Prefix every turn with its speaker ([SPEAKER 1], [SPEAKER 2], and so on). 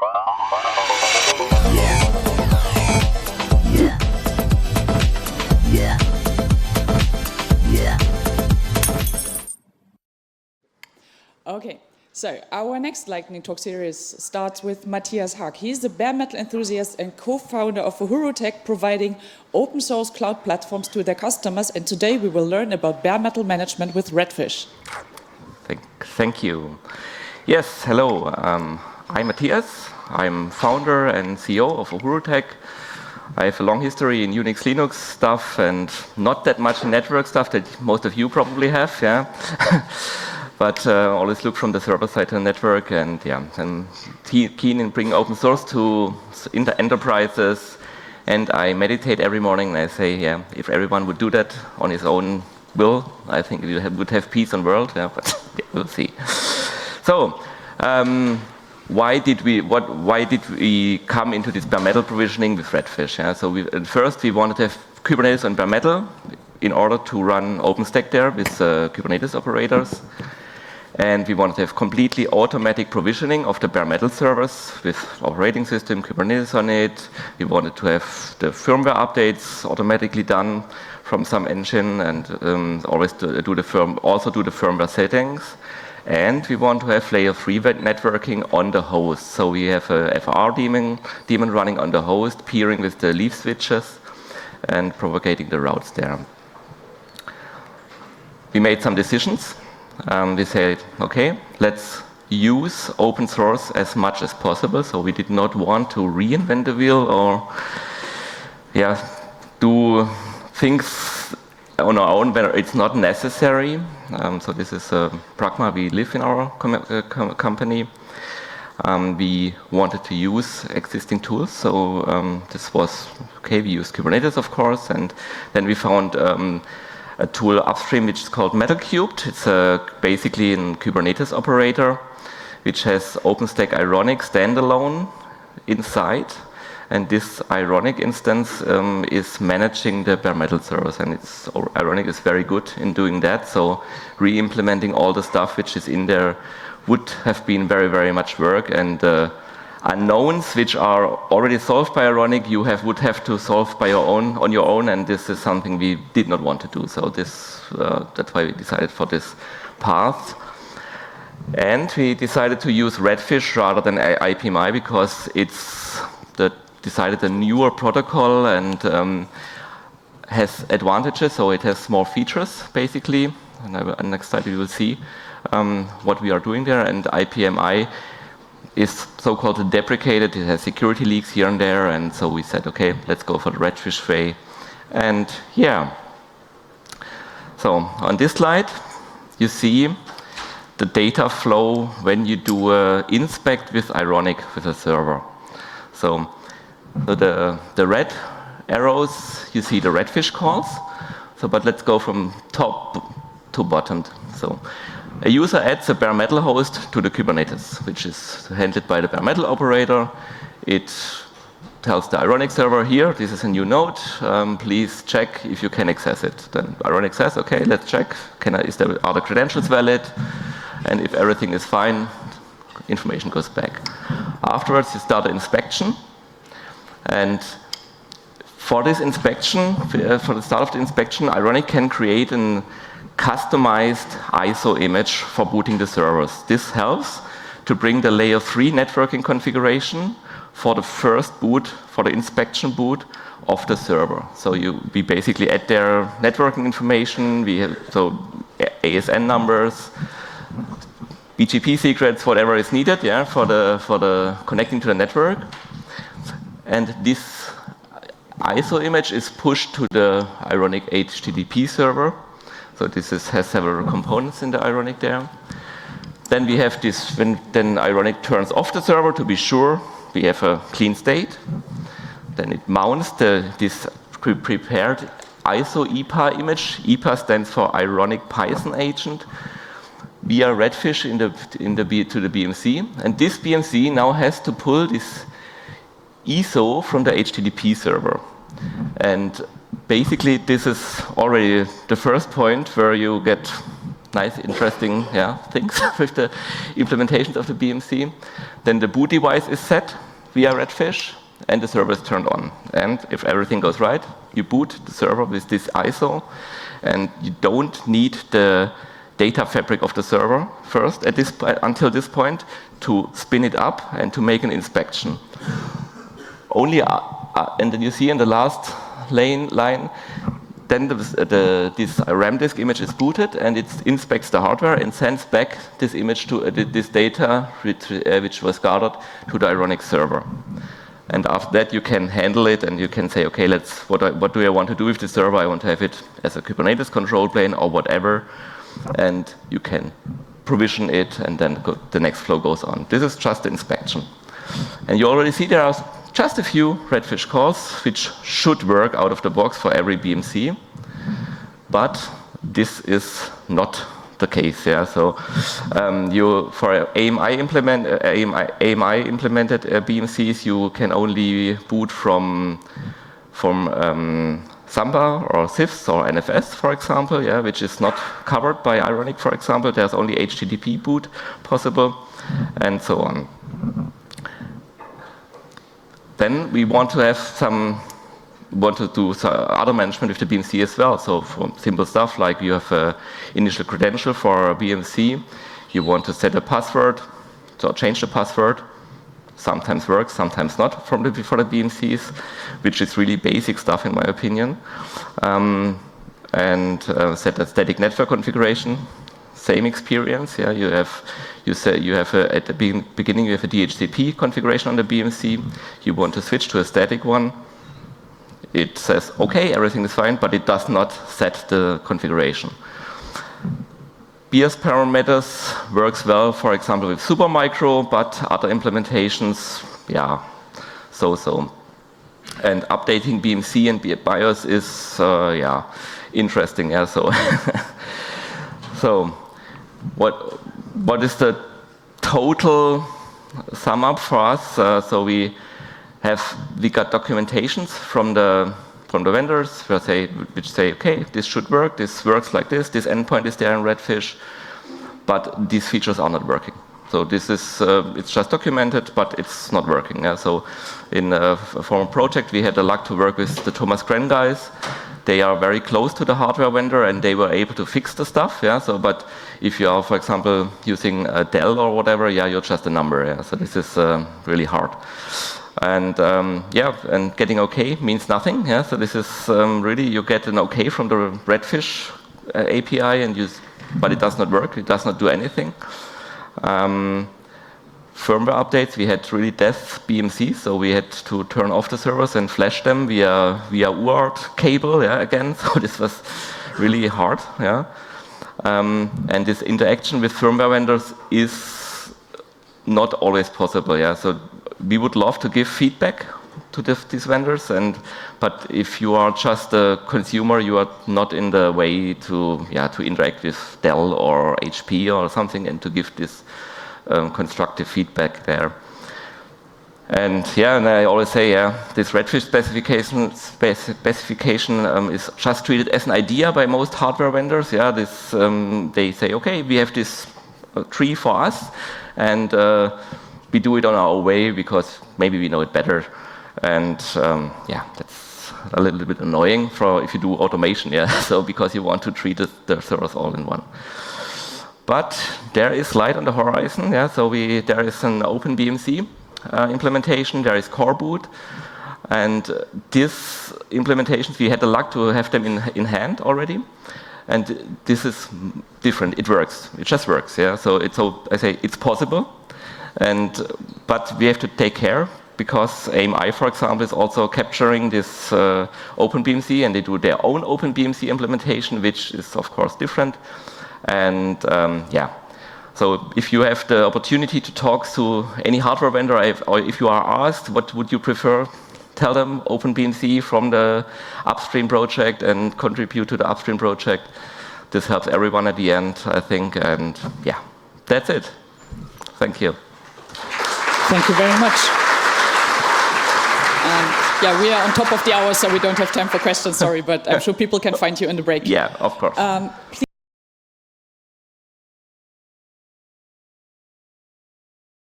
[SPEAKER 1] Okay, so our next lightning talk series starts with Matthias Haag. He's the bare metal enthusiast and co-founder of Uhuru-Tech, providing open source cloud platforms to their customers. And today we will learn about bare metal management with Redfish.
[SPEAKER 2] Thank you. Yes, hello. I'm Matthias. I'm founder and CEO of Uhuru-Tech. I have a long history in Unix, Linux stuff, and not that much network stuff that most of you probably have. Yeah. But always look from the server side to the network, and yeah, I'm keen in bringing open source to enterprises. And I meditate every morning, and I say, yeah, if everyone would do that on his own will, I think we would have peace on the world. Yeah, but yeah, we'll see. So, why did we come into this bare metal provisioning with Redfish? Yeah? So at first we wanted to have Kubernetes on bare metal in order to run OpenStack there with Kubernetes operators. And we wanted to have completely automatic provisioning of the bare metal servers with operating system, Kubernetes on it. We wanted to have the firmware updates automatically done from some engine, and always do the firmware settings. And we want to have layer 3 networking on the host. So we have a FR daemon running on the host, peering with the leaf switches and propagating the routes there. We made some decisions. We said, okay, let's use open source as much as possible. So we did not want to reinvent the wheel or do things on our own where it's not necessary. So this is a pragma we live in our company. We wanted to use existing tools. So this was, okay, we used Kubernetes, of course, and then we found a tool upstream which is called MetalCubed. It's basically a Kubernetes operator which has OpenStack Ironic standalone inside. And this Ironic instance is managing the bare metal servers. And Ironic is very good in doing that. So re-implementing all the stuff which is in there would have been very, very much work. And unknowns which are already solved by Ironic, you would have to solve on your own, and this is something we did not want to do. So that's why we decided for this path. And we decided to use Redfish rather than IPMI because it's decided a newer protocol and has advantages. So it has more features basically. And next slide we will see what we are doing there. And IPMI is so-called deprecated. It has security leaks here and there, and so we said, okay, let's go for the Redfish way. And yeah, so on this slide, you see the data flow when you do inspect with Ironic with a server. So the red arrows, you see the Redfish calls. So, but let's go from top to bottom. So a user adds a bare metal host to the Kubernetes, which is handled by the bare metal operator. It tells the Ironic server here, this is a new node, please check if you can access it. Then Ironic says, okay, let's check, are the credentials valid? And if everything is fine, information goes back. Afterwards, you start an inspection. And for this inspection, for the start of the inspection, Ironic can create a customized ISO image for booting the servers. This helps to bring the layer 3 networking configuration for the first boot, for the inspection boot of the server. So we basically add their networking information, we have ASN numbers, BGP secrets, whatever is needed, yeah, for the connecting to the network. And this ISO image is pushed to the Ironic HTTP server. So this has several components in the Ironic there. Then we have this, then Ironic turns off the server to be sure we have a clean state. Then it mounts this prepared ISO EPA image. EPA stands for Ironic Python agent via Redfish to the BMC. And this BMC now has to pull this ISO from the HTTP server. And basically, this is already the first point where you get nice, interesting things with the implementations of the BMC. Then the boot device is set via Redfish, and the server is turned on. And if everything goes right, you boot the server with this ISO, and you don't need the data fabric of the server first until this point to spin it up and to make an inspection. Only, and then you see in the last line, then this RAM disk image is booted, and it inspects the hardware and sends back this image to this data which was gathered to the Ironic server. And after that, you can handle it, and you can say, okay, what do I want to do with the server? I want to have it as a Kubernetes control plane or whatever, and you can provision it, and then the next flow goes on. This is just the inspection. And you already see there are just a few Redfish calls which should work out of the box for every BMC, but this is not the case. Yeah, so for AMI implemented BMCs, you can only boot from Samba or CIFS or NFS, for example, which is not covered by Ironic, for example. There's only HTTP boot possible, and so on. Then we want to have do some other management with the BMC as well. So for simple stuff like you have an initial credential for a BMC, you want to set a password, so change the password. Sometimes works, sometimes not for the BMCs, which is really basic stuff in my opinion. Set a static network configuration. Same experience. Yeah, at the beginning you have a DHCP configuration on the BMC. You want to switch to a static one. It says okay, everything is fine, but it does not set the configuration. BIOS parameters works well, for example, with Supermicro, but other implementations, so. And updating BMC and BIOS is interesting. Yeah, so. So, what is the total sum up for us? So we got documentations from the vendors which say, okay, this should work, this works like this endpoint is there in Redfish, but these features are not working. So this is, it's just documented, but it's not working. Yeah? So in a former project, we had the luck to work with the Thomas Krenn guys. They are very close to the hardware vendor, and they were able to fix the stuff. Yeah. So, but if you are, for example, using a Dell or whatever, you're just a number. Yeah. So this is really hard. And and getting okay means nothing. Yeah. So this is really you get an okay from the Redfish API, but it does not work. It does not do anything. Firmware updates, we had really death BMC, so we had to turn off the servers and flash them via UART cable, again, so this was really hard, and this interaction with firmware vendors is not always possible, so we would love to give feedback to these vendors, but if you are just a consumer, you are not in the way to interact with Dell or HP or something and to give this constructive feedback there. And I always say, this Redfish specification is just treated as an idea by most hardware vendors. They say, okay, we have this tree for us, and we do it on our way because maybe we know it better. And that's a little bit annoying if you do automation. So because you want to treat the servers all in one. But there is light on the horizon. So there is an OpenBMC implementation. There is Core Boot, and these implementations we had the luck to have them in hand already. And this is different. It works. It just works. So I say it's possible, but we have to take care because AMI, for example, is also capturing this OpenBMC, and they do their own OpenBMC implementation, which is of course different. And so if you have the opportunity to talk to any hardware vendor, or if you are asked what would you prefer, tell them OpenBMC from the upstream project and contribute to the upstream project. This helps everyone at the end, I think. And that's it. Thank you.
[SPEAKER 1] Thank you very much. We are on top of the hour, so we don't have time for questions, sorry, but I'm sure people can find you in the break.
[SPEAKER 2] Yeah, of course.